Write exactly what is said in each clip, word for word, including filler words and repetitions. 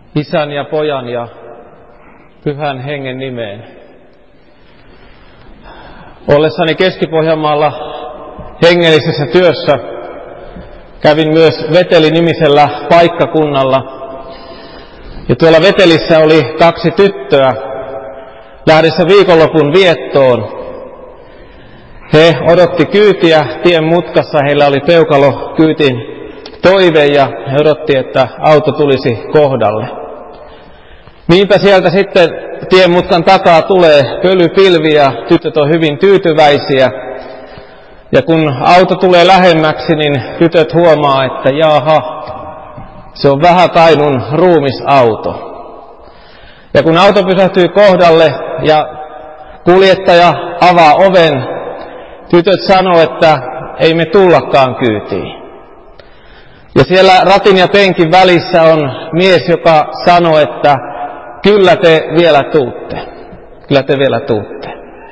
Isän ja Pojan ja Pyhän Hengen nimeen. Ollessani Keski-Pohjanmaalla hengellisessä työssä kävin myös Veteli-nimisellä paikkakunnalla. Ja tuolla Vetelissä oli kaksi tyttöä lähdössä viikonlopun viettoon. He odotti kyytiä tien mutkassa, heillä oli peukalo kyytin toive ja he odotti, että auto tulisi kohdalle. Niinpä sieltä sitten tien mutkan takaa tulee pölypilvi ja tytöt on hyvin tyytyväisiä. Ja kun auto tulee lähemmäksi, niin tytöt huomaa, että jaha, se on Vähätainun ruumisauto. Ja kun auto pysähtyy kohdalle ja kuljettaja avaa oven, tytöt sanoo, että ei me tullakaan kyytiin. Ja siellä ratin ja penkin välissä on mies, joka sanoo, että kyllä te vielä tuutte. Kyllä te vielä tuutte.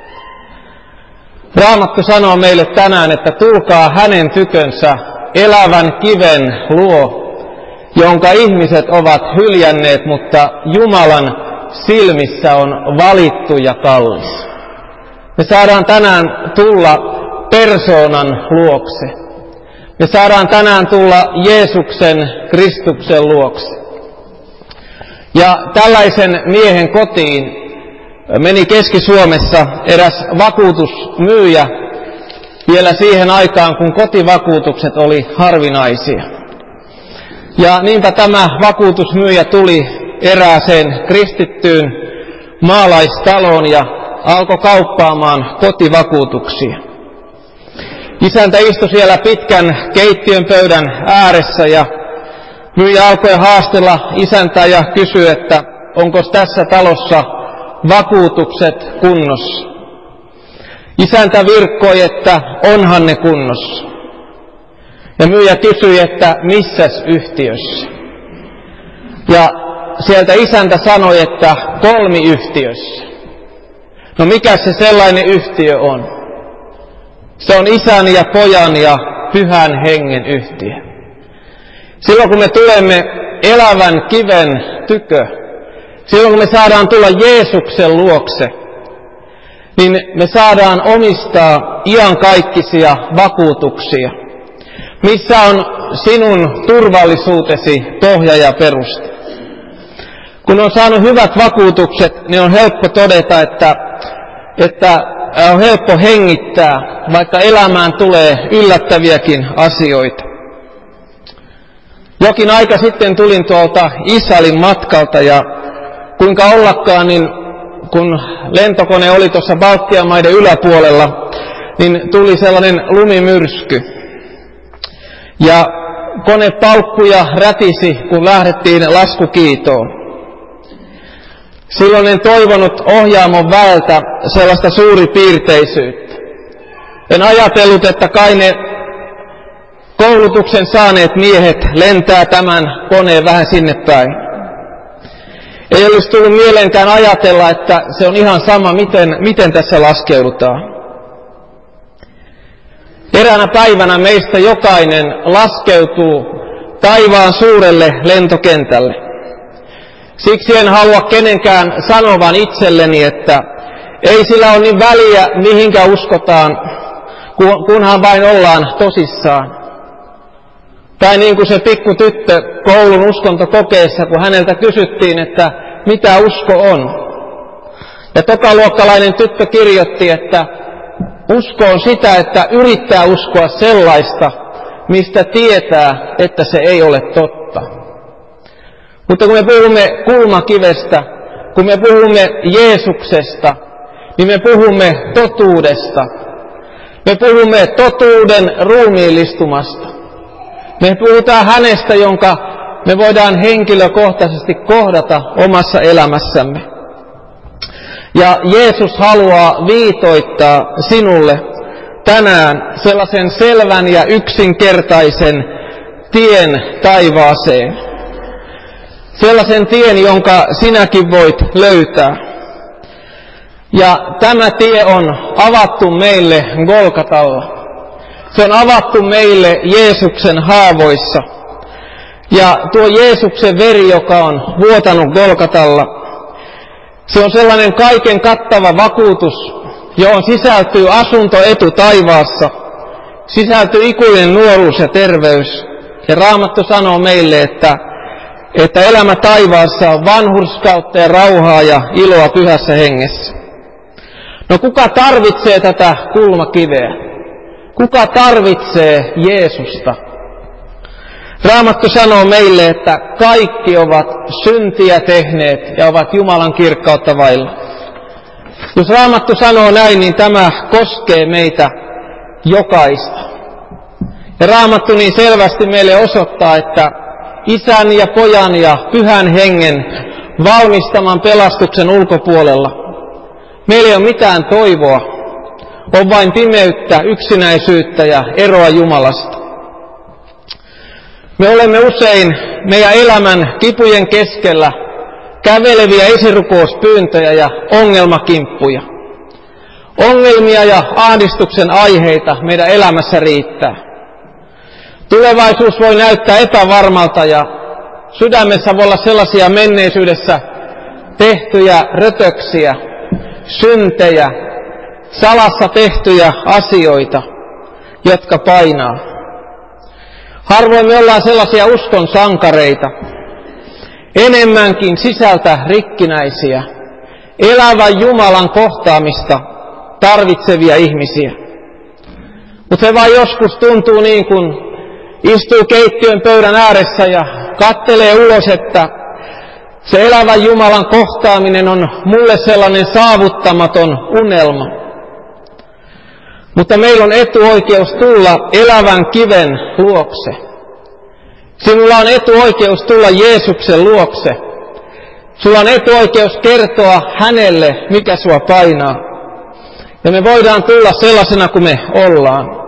Raamattu sanoo meille tänään, että tulkaa hänen tykönsä elävän kiven luo, jonka ihmiset ovat hyljänneet, mutta Jumalan silmissä on valittu ja kallis. Me saadaan tänään tulla persoonan luokse. Me saadaan tänään tulla Jeesuksen, Kristuksen luokse. Ja tällaisen miehen kotiin meni Keski-Suomessa eräs vakuutusmyyjä vielä siihen aikaan, kun kotivakuutukset oli harvinaisia. Ja niinpä tämä vakuutusmyyjä tuli erääseen kristittyyn maalaistaloon ja alkoi kauppaamaan kotivakuutuksia. Isäntä istui siellä pitkän keittiön pöydän ääressä ja myyjä alkoi haastella isäntää ja kysyi, että onko tässä talossa vakuutukset kunnossa. Isäntä virkkoi, että onhan ne kunnossa. Ja myyjä kysyi, että missäs yhtiössä. Ja sieltä isäntä sanoi, että kolmiyhtiössä. No mikä se sellainen yhtiö on? Se on Isän ja Pojan ja Pyhän Hengen yhtiö. Silloin kun me tulemme elävän kiven tykö, silloin kun me saadaan tulla Jeesuksen luokse, niin me saadaan omistaa iankaikkisia vakuutuksia, missä on sinun turvallisuutesi pohja ja peruste. Kun on saanut hyvät vakuutukset, niin on helppo todeta, että, että on helppo hengittää, vaikka elämään tulee yllättäviäkin asioita. Jokin aika sitten tulin tuolta Israelin matkalta ja kuinka ollakaan, niin kun lentokone oli tuossa Baltian maiden yläpuolella, niin tuli sellainen lumimyrsky. Ja kone paukkui ja rätisi, kun lähdettiin laskukiitoon. Silloin en toivonut Ohjaamon väeltä sellaista suuripiirteisyyttä. En ajatellut, että kai ne koulutuksen saaneet miehet lentää tämän koneen vähän sinne päin. Ei olisi tullut mieleenkään ajatella, että se on ihan sama, miten, miten tässä laskeudutaan. Eräänä päivänä meistä jokainen laskeutuu taivaan suurelle lentokentälle. Siksi en halua kenenkään sanovan itselleni, että ei sillä ole niin väliä, mihinkä uskotaan, kunhan vain ollaan tosissaan. Tai niin kuin se pikku tyttö koulun uskontokokeessa, kun häneltä kysyttiin, että mitä usko on. Ja tokaluokkalainen tyttö kirjoitti, että usko on sitä, että yrittää uskoa sellaista, mistä tietää, että se ei ole totta. Mutta kun me puhumme kulmakivestä, kun me puhumme Jeesuksesta, niin me puhumme totuudesta. Me puhumme totuuden ruumiillistumasta. Me puhutaan hänestä, jonka me voidaan henkilökohtaisesti kohdata omassa elämässämme. Ja Jeesus haluaa viitoittaa sinulle tänään sellaisen selvän ja yksinkertaisen tien taivaaseen. Sellaisen tien, jonka sinäkin voit löytää. Ja tämä tie on avattu meille Golgatalla. Se on avattu meille Jeesuksen haavoissa. Ja tuo Jeesuksen veri, joka on vuotanut Golgatalla, se on sellainen kaiken kattava vakuutus, johon sisältyy asunto etu taivaassa, sisältyy ikuinen nuoruus ja terveys. Ja Raamattu sanoo meille, että, että elämä taivaassa on vanhurskautta ja rauhaa ja iloa pyhässä hengessä. No kuka tarvitsee tätä kulmakiveä? Kuka tarvitsee Jeesusta? Raamattu sanoo meille, että kaikki ovat syntiä tehneet ja ovat Jumalan kirkkautta vailla. Jos Raamattu sanoo näin, niin tämä koskee meitä jokaista. Ja Raamattu niin selvästi meille osoittaa, että Isän ja Pojan ja Pyhän Hengen valmistaman pelastuksen ulkopuolella meillä ei ole mitään toivoa, on vain pimeyttä, yksinäisyyttä ja eroa Jumalasta. Me olemme usein meidän elämän kipujen keskellä käveleviä esirukouspyyntöjä ja ongelmakimppuja. Ongelmia ja ahdistuksen aiheita meidän elämässä riittää. Tulevaisuus voi näyttää epävarmalta ja sydämessä voi olla sellaisia menneisyydessä tehtyjä rötöksiä, syntejä, salassa tehtyjä asioita, jotka painaa. Harvoin me ollaan sellaisia uskon sankareita, enemmänkin sisältä rikkinäisiä, elävän Jumalan kohtaamista tarvitsevia ihmisiä. Mutta se vaan joskus tuntuu niin, kun istuu keittiön pöydän ääressä ja kattelee ulos, että se elävän Jumalan kohtaaminen on mulle sellainen saavuttamaton unelma. Mutta meillä on etuoikeus tulla elävän kiven luokse. Sinulla on etuoikeus tulla Jeesuksen luokse. Sulla on etuoikeus kertoa hänelle, mikä sua painaa. Ja me voidaan tulla sellaisena kuin me ollaan.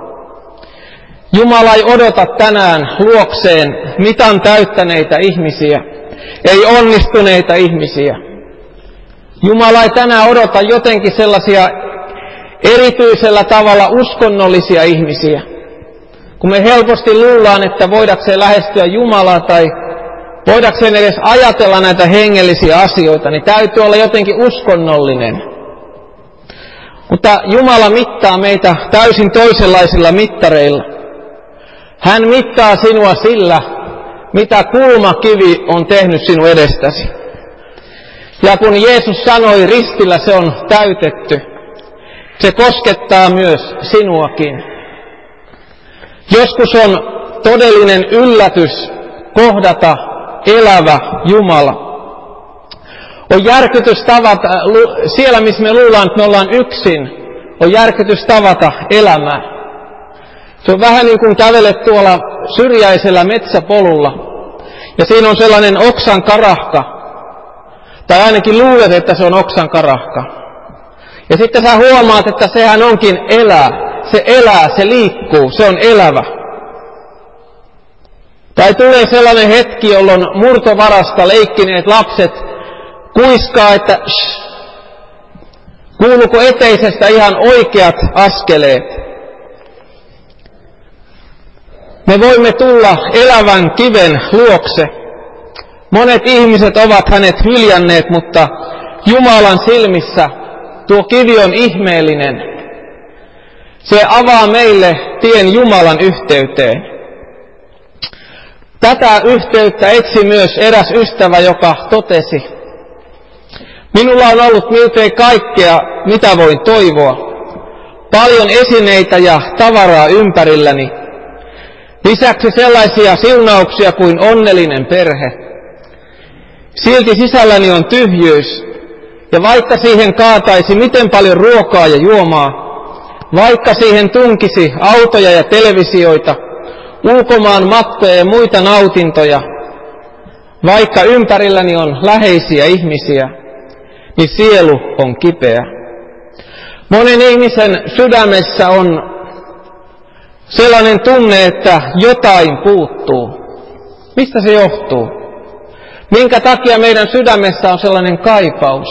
Jumala ei odota tänään luokseen mitan täyttäneitä ihmisiä, ei onnistuneita ihmisiä. Jumala ei tänään odota jotenkin sellaisia erityisellä tavalla uskonnollisia ihmisiä. Kun me helposti luullaan, että voidakseen lähestyä Jumalaa tai voidakseen edes ajatella näitä hengellisiä asioita, niin täytyy olla jotenkin uskonnollinen. Mutta Jumala mittaa meitä täysin toisenlaisilla mittareilla. Hän mittaa sinua sillä, mitä kulmakivi on tehnyt sinun edestäsi. Ja kun Jeesus sanoi ristillä, se on täytetty, se koskettaa myös sinuakin. Joskus on todellinen yllätys kohdata elävä Jumala. On järkytys tavata, siellä missä me luullaan, että me ollaan yksin, on järkytys tavata elämää. Se on vähän niin kuin kävelet tuolla syrjäisellä metsäpolulla, ja siinä on sellainen oksan karahka, tai ainakin luulet, että se on oksan karahka. Ja sitten sä huomaat, että sehän onkin elää. Se elää, se liikkuu, se on elävä. Tai tulee sellainen hetki, jolloin murtovarasta leikkineet lapset kuiskaa, että shh, kuuluuko eteisestä ihan oikeat askeleet. Me voimme tulla elävän kiven luokse. Monet ihmiset ovat hänet hyljänneet, mutta Jumalan silmissä tuo kivi on ihmeellinen. Se avaa meille tien Jumalan yhteyteen. Tätä yhteyttä etsi myös eräs ystävä, joka totesi: minulla on ollut miltei kaikkea, mitä voin toivoa. Paljon esineitä ja tavaraa ympärilläni. Lisäksi sellaisia siunauksia kuin onnellinen perhe. Silti sisälläni on tyhjyys, ja vaikka siihen kaataisi miten paljon ruokaa ja juomaa, vaikka siihen tunkisi autoja ja televisioita, ulkomaan matkoja ja muita nautintoja, vaikka ympärilläni on läheisiä ihmisiä, niin sielu on kipeä. Monen ihmisen sydämessä on sellainen tunne, että jotain puuttuu. Mistä se johtuu? Minkä takia meidän sydämessä on sellainen kaipaus?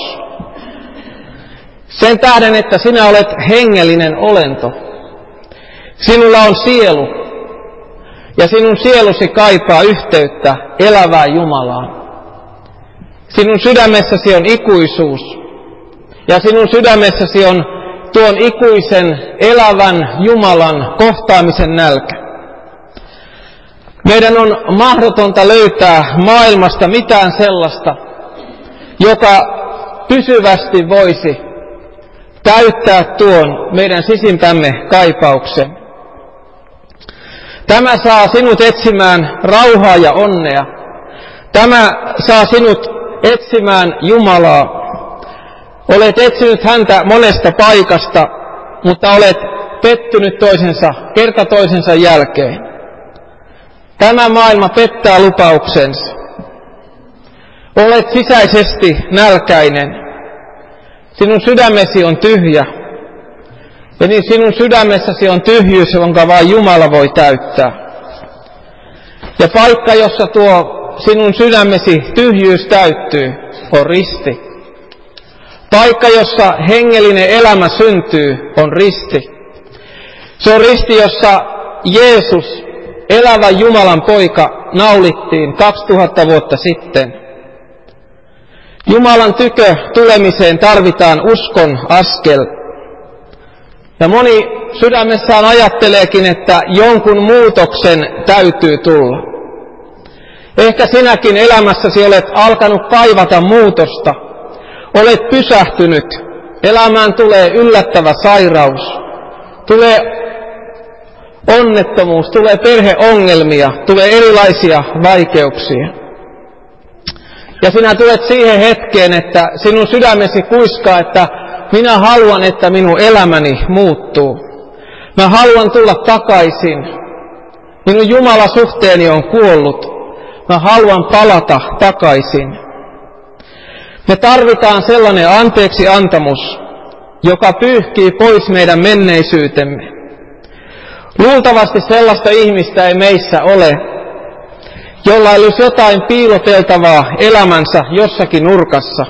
Sen tähden, että sinä olet hengellinen olento. Sinulla on sielu. ja sinun sielusi kaipaa yhteyttä elävään Jumalaan. Sinun sydämessäsi on ikuisuus, ja sinun sydämessäsi on tuon ikuisen elävän Jumalan kohtaamisen nälkä. Meidän on mahdotonta löytää maailmasta mitään sellaista, joka pysyvästi voisi täyttää tuon meidän sisimpämme kaipauksen. Tämä saa sinut etsimään rauhaa ja onnea. Tämä saa sinut etsimään Jumalaa. Olet etsinyt häntä monesta paikasta, mutta olet pettynyt toisensa, kerta toisensa jälkeen. Tämä maailma pettää lupauksensa. Olet sisäisesti nälkäinen. Sinun sydämesi on tyhjä. Ja niin sinun sydämessäsi on tyhjyys, jonka vain Jumala voi täyttää. Ja paikka, jossa tuo sinun sydämesi tyhjyys täyttyy, on risti. Paikka, jossa hengellinen elämä syntyy, on risti. Se on risti, jossa Jeesus, elävä Jumalan poika, naulittiin kaksituhatta vuotta sitten. Jumalan tykö tulemiseen tarvitaan uskon askel. Ja moni sydämessään ajatteleekin, että jonkun muutoksen täytyy tulla. Ehkä sinäkin elämässäsi olet alkanut kaivata muutosta. Olet pysähtynyt. Elämään tulee yllättävä sairaus. Tulee onnettomuus, tulee perheongelmia, tulee erilaisia vaikeuksia. Ja sinä tulet siihen hetkeen, että sinun sydämesi kuiskaa, että minä haluan, että minun elämäni muuttuu. Mä haluan tulla takaisin. Minun Jumala-suhteeni on kuollut. Mä haluan palata takaisin. Me tarvitaan sellainen anteeksi antamus, joka pyyhkii pois meidän menneisyytemme. Luultavasti sellaista ihmistä ei meissä ole, jolla olisi jotain piiloteltavaa elämänsä jossakin nurkassa.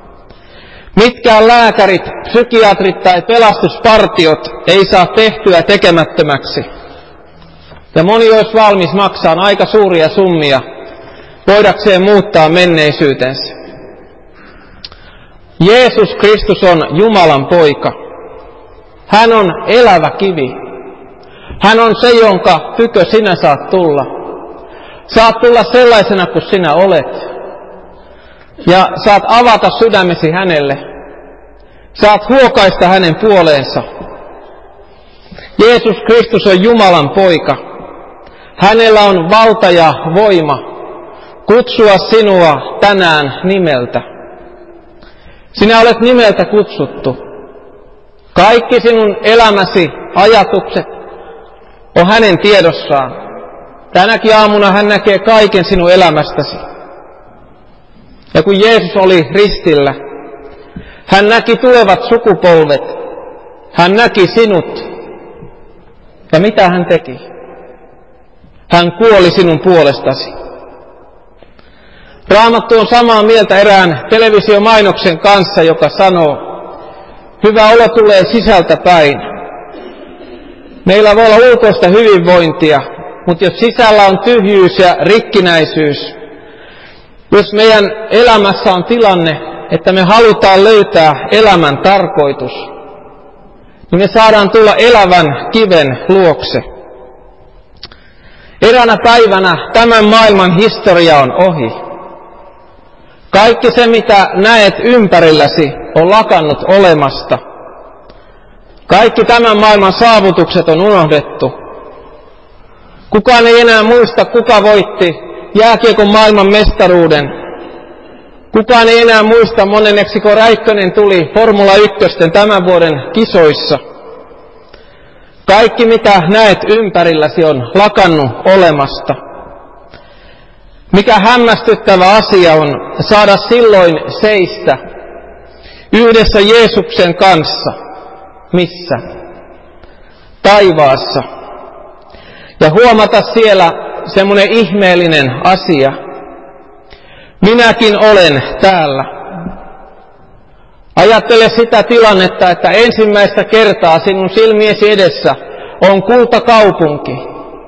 Mitkään lääkärit, psykiatrit tai pelastuspartiot ei saa tehtyä tekemättömäksi. Ja moni olisi valmis maksaa aika suuria summia voidakseen muuttaa menneisyytensä. Jeesus Kristus on Jumalan poika. Hän on elävä kivi. Hän on se, jonka tykö sinä saat tulla. Saat tulla sellaisena kuin sinä olet. Ja saat avata sydämesi hänelle. Saat huokaista hänen puoleensa. Jeesus Kristus on Jumalan poika. Hänellä on valta ja voima kutsua sinua tänään nimeltä. Sinä olet nimeltä kutsuttu. Kaikki sinun elämäsi ajatukset on hänen tiedossaan. Tänäkin aamuna hän näkee kaiken sinun elämästäsi. Ja kun Jeesus oli ristillä, hän näki tulevat sukupolvet. Hän näki sinut. Ja mitä hän teki? Hän kuoli sinun puolestasi. Raamattu on samaa mieltä erään televisiomainoksen kanssa, joka sanoo, hyvä olo tulee sisältä päin. Meillä voi olla ulkoista hyvinvointia, mutta jos sisällä on tyhjyys ja rikkinäisyys, jos meidän elämässä on tilanne, että me halutaan löytää elämän tarkoitus, niin me saadaan tulla elävän kiven luokse. Eräänä päivänä tämän maailman historia on ohi. Kaikki se, mitä näet ympärilläsi, on lakannut olemasta. Kaikki tämän maailman saavutukset on unohdettu. Kukaan ei enää muista, kuka voitti jääkiekon maailman mestaruuden. Kukaan ei enää muista, moneneksiko Räikkönen tuli Formula yksi tämän vuoden kisoissa. Kaikki, mitä näet ympärilläsi, on lakannut olemasta. Mikä hämmästyttävä asia on saada silloin seistä yhdessä Jeesuksen kanssa. Missä? Taivaassa. Ja huomata siellä semmoinen ihmeellinen asia. Minäkin olen täällä. Ajattele sitä tilannetta, että ensimmäistä kertaa sinun silmiesi edessä on kultakaupunki.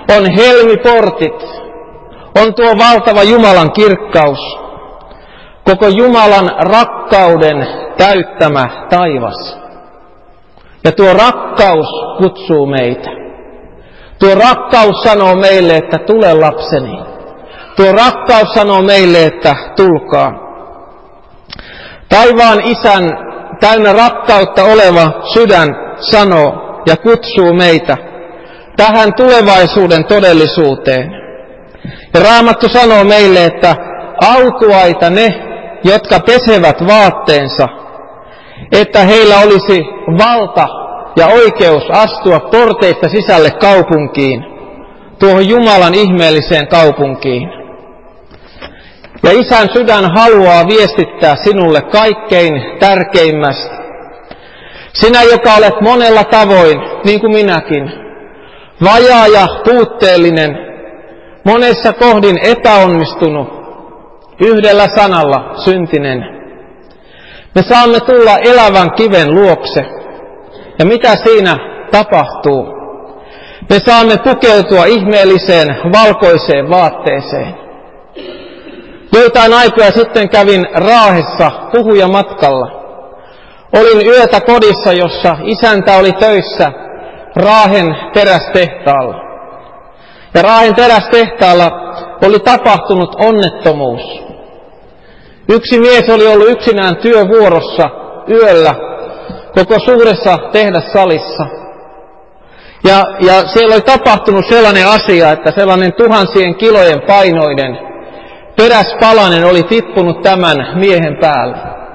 on helmiportit, on tuo valtava Jumalan kirkkaus, koko Jumalan rakkauden täyttämä taivas. Ja tuo rakkaus kutsuu meitä. Tuo rakkaus sanoo meille, että tule lapseni. Tuo rakkaus sanoo meille, että tulkaa. Taivaan Isän täynnä rakkautta oleva sydän sanoo ja kutsuu meitä tähän tulevaisuuden todellisuuteen. Ja Raamattu sanoo meille, että autuaita ne, jotka pesevät vaatteensa, että heillä olisi valta ja oikeus astua porteista sisälle kaupunkiin, tuohon Jumalan ihmeelliseen kaupunkiin. Ja Isän sydän haluaa viestittää sinulle kaikkein tärkeimmästä. Sinä, joka olet monella tavoin, niin kuin minäkin, vajaa ja puutteellinen, monessa kohdin epäonnistunut, yhdellä sanalla syntinen. Me saamme tulla elävän kiven luokse. Ja mitä siinä tapahtuu? Me saamme pukeutua ihmeelliseen valkoiseen vaatteeseen. Joitain aikoja sitten kävin Raahessa puhujamatkalla. Olin yötä kodissa, jossa isäntä oli töissä Raahen terästehtaalla. Ja Raahen terästehtaalla oli tapahtunut onnettomuus. Yksi mies oli ollut yksinään työvuorossa yöllä koko suuressa tehdassalissa. Ja, ja siellä oli tapahtunut sellainen asia, että sellainen tuhansien kilojen painoinen teräspalanen oli tippunut tämän miehen päälle.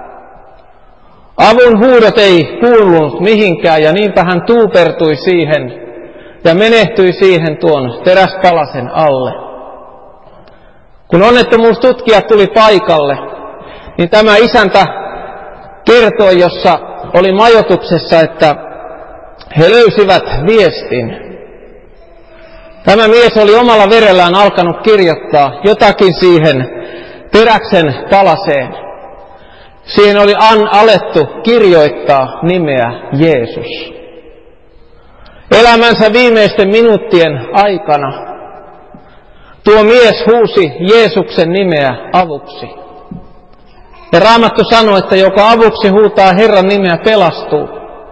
Avun huudot ei kuulunut mihinkään ja niinpä hän tuupertui siihen ja menehtyi siihen tuon teräspalasen alle. Kun onnettomuustutkijat tuli paikalle, niin tämä isäntä kertoi, jossa oli majoituksessa, että he löysivät viestin. Tämä mies oli omalla verellään alkanut kirjoittaa jotakin siihen teräksen palaseen. Siihen oli an, alettu kirjoittaa nimeä Jeesus. Elämänsä viimeisten minuuttien aikana tuo mies huusi Jeesuksen nimeä avuksi. Ja Raamattu sanoi, että joka avuksi huutaa Herran nimeä pelastuu.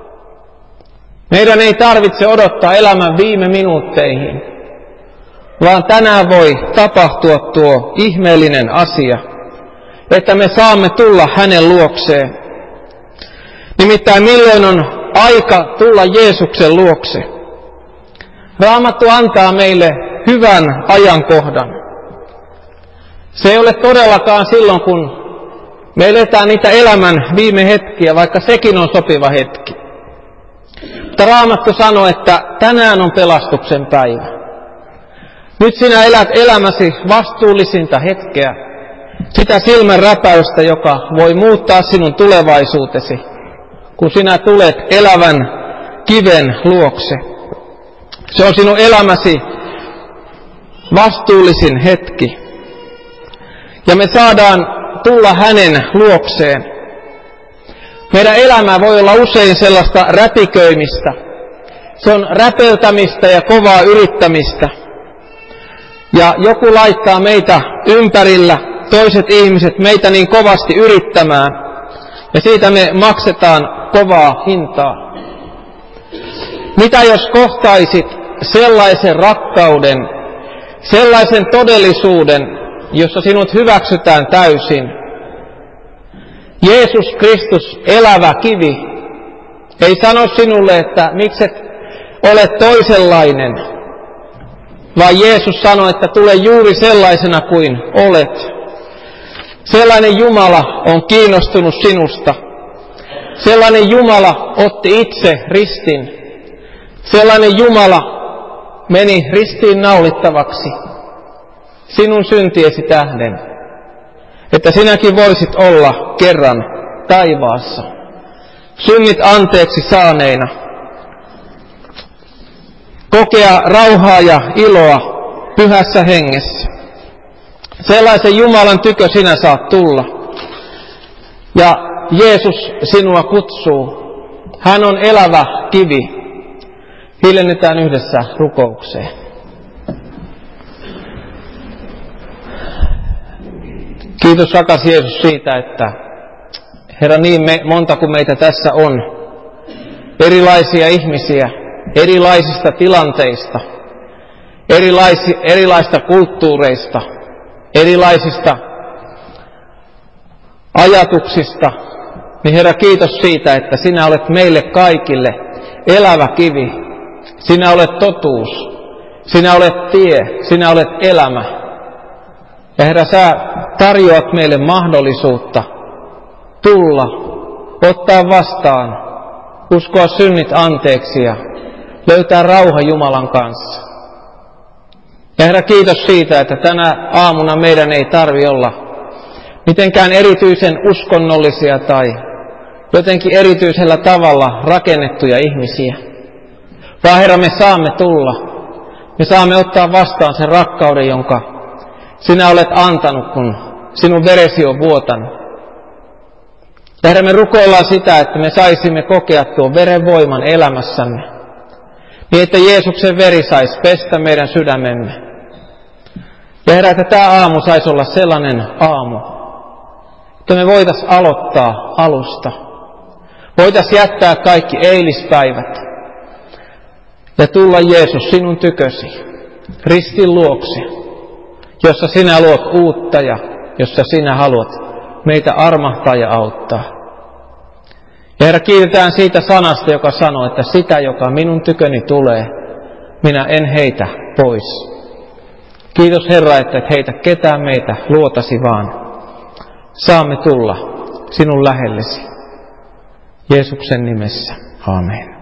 Meidän ei tarvitse odottaa elämän viime minuutteihin, vaan tänään voi tapahtua tuo ihmeellinen asia, että me saamme tulla hänen luokseen. Nimittäin milloin on aika tulla Jeesuksen luokse? Raamattu antaa meille hyvän ajankohdan. Se ei ole todellakaan silloin, kun me eletään niitä elämän viime hetkiä, vaikka sekin on sopiva hetki. Mutta Raamattu sanoo, että tänään on pelastuksen päivä. Nyt sinä elät elämäsi vastuullisinta hetkeä, sitä silmän räpäystä, joka voi muuttaa sinun tulevaisuutesi, kun sinä tulet elävän kiven luokse. Se on sinun elämäsi vastuullisin hetki. Ja me saadaan tulla hänen luokseen. Meidän elämä voi olla usein sellaista räpiköimistä. Se on räpeltämistä ja kovaa yrittämistä. Ja joku laittaa meitä ympärillä, toiset ihmiset meitä niin kovasti yrittämään. Ja siitä me maksetaan kovaa hintaa. Mitä jos kohtaisit sellaisen rakkauden, sellaisen todellisuuden, jossa sinut hyväksytään täysin? Jeesus Kristus, elävä kivi, ei sano sinulle, että mikset ole toisenlainen, vaan Jeesus sanoi, että tule juuri sellaisena kuin olet. Sellainen Jumala on kiinnostunut sinusta. Sellainen Jumala otti itse ristin. Sellainen Jumala meni ristiin naulittavaksi sinun syntiesi tähden, että sinäkin voisit olla kerran taivaassa, synnit anteeksi saaneina, kokea rauhaa ja iloa pyhässä hengessä. Sellaisen Jumalan tykö sinä saat tulla. Ja Jeesus sinua kutsuu. Hän on elävä kivi. Hiljennytään yhdessä rukoukseen. Kiitos rakas Jeesus siitä, että Herra, niin me, monta kuin meitä tässä on, erilaisia ihmisiä, erilaisista tilanteista, erilaisi, erilaista kulttuureista, erilaisista ajatuksista, niin Herra, kiitos siitä, että sinä olet meille kaikille elävä kivi. Sinä olet totuus, sinä olet tie, sinä olet elämä. Ja Herra, sä tarjoat meille mahdollisuutta tulla, ottaa vastaan, uskoa synnit anteeksi ja löytää rauha Jumalan kanssa. Ja Herra, kiitos siitä, että tänä aamuna meidän ei tarvi olla mitenkään erityisen uskonnollisia tai jotenkin erityisellä tavalla rakennettuja ihmisiä. Vaan Herra, me saamme tulla, me saamme ottaa vastaan sen rakkauden, jonka sinä olet antanut, kun sinun veresi on vuotanut. Ja Herra, me rukoillaan sitä, että me saisimme kokea tuon veren voiman elämässämme, niin että Jeesuksen veri saisi pestä meidän sydämemme. Ja Herra, että tämä aamu saisi olla sellainen aamu, että me voitaisiin aloittaa alusta. Voitaisiin jättää kaikki eilispäivät ja tulla Jeesus sinun tykösi, ristin luokse, jossa sinä luot uutta ja jossa sinä haluat meitä armahtaa ja auttaa. Ja Herra, kiitetään siitä sanasta, joka sanoo, että sitä, joka minun tyköni tulee, minä en heitä pois. Kiitos Herra, että et heitä ketään meitä luotasi vaan. Saamme tulla sinun lähellesi. Jeesuksen nimessä. Aamen.